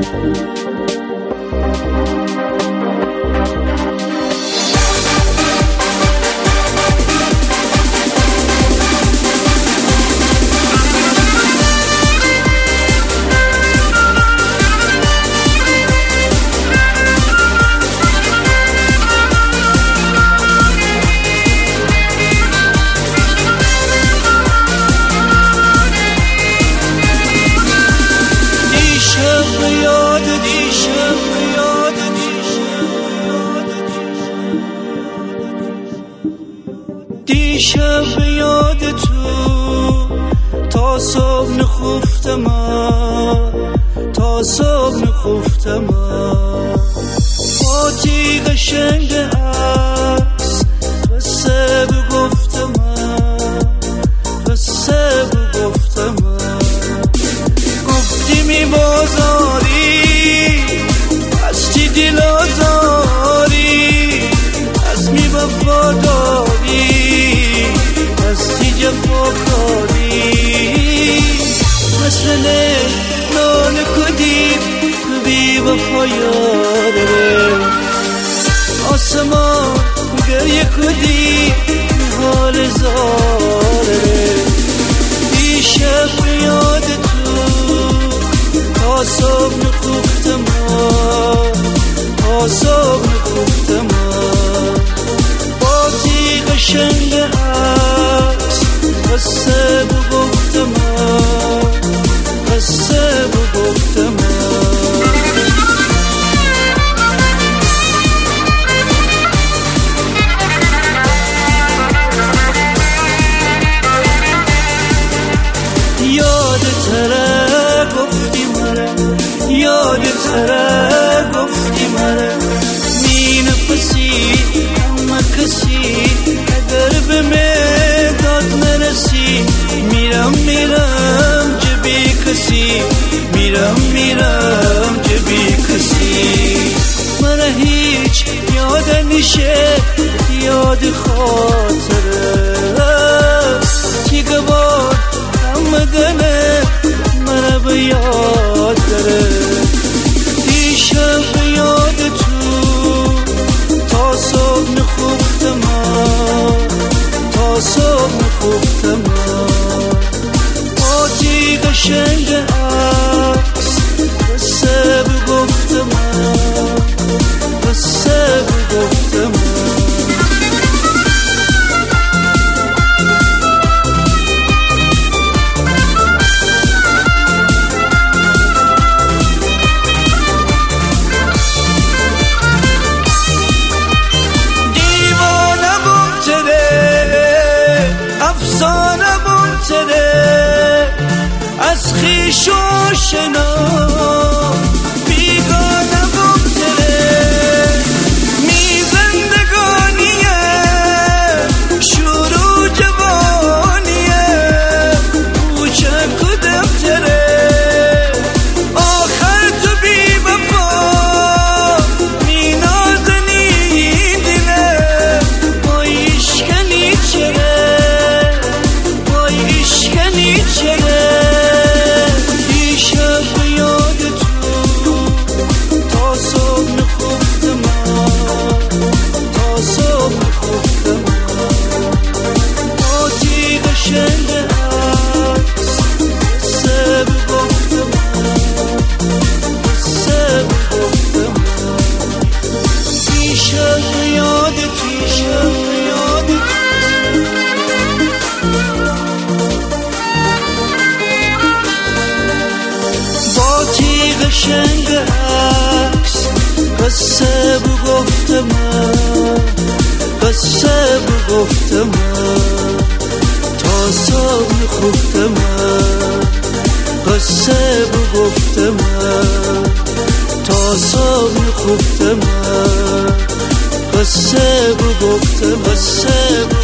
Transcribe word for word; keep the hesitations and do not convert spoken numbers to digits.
دیشب به یاد تو تا صبح نخفتم، تا صبح نخفتم، با تیغ شنگ عکس قصه بگفتم، قصه بگفتم. گفتی می بازاری از چی دل آزاری، از می وفاداری، از چی جفاکاری. مثل نان کدیم بی وفا یاره، آسمان گریه کدی حال زاره. دیشب یاد تو تا صبح نخفتم، تا صبح نخفتم، با تیغ شنگ عکس قصه بگفتم، قصه بگفتم. یادتره گفتی مره، یادتره گفتی مره، می نفسی همه کسی اگر به مداد نرسی. میرم میرم چه بی کسی، میرم میرم چه بی کسی. من هیچ یاد نشه یاد خاطره، چی گباد همه دله من به یاد داره. دیشب یاد تو تا صبح نخفتم، تا صبح نخفتم، با تیغ شنگ عکس قصه بگفتم، قصه بگفتم. افسانه منتره از خویش و شنا، بیگانه منتره می زندگانیه، شروع جوانیه، کوچک و دفتره. آخر تو بی وفا می نازنی دله، با ایشکنی چره، چره. دیشب یاد تو تا صبح نخفتم، تا صبح نخفتم، با تیغ شنگ عکس قصه بگفتم، قصه بگفتم. دیشب یاد تو، دیشب یاد تو، تیغ شنگ عکس قصه بگفتم، قصه بگفتم، تا صبح نخفتم، قصه بگفتم، تا صبح نخفتم، قصه بگفتم، قصه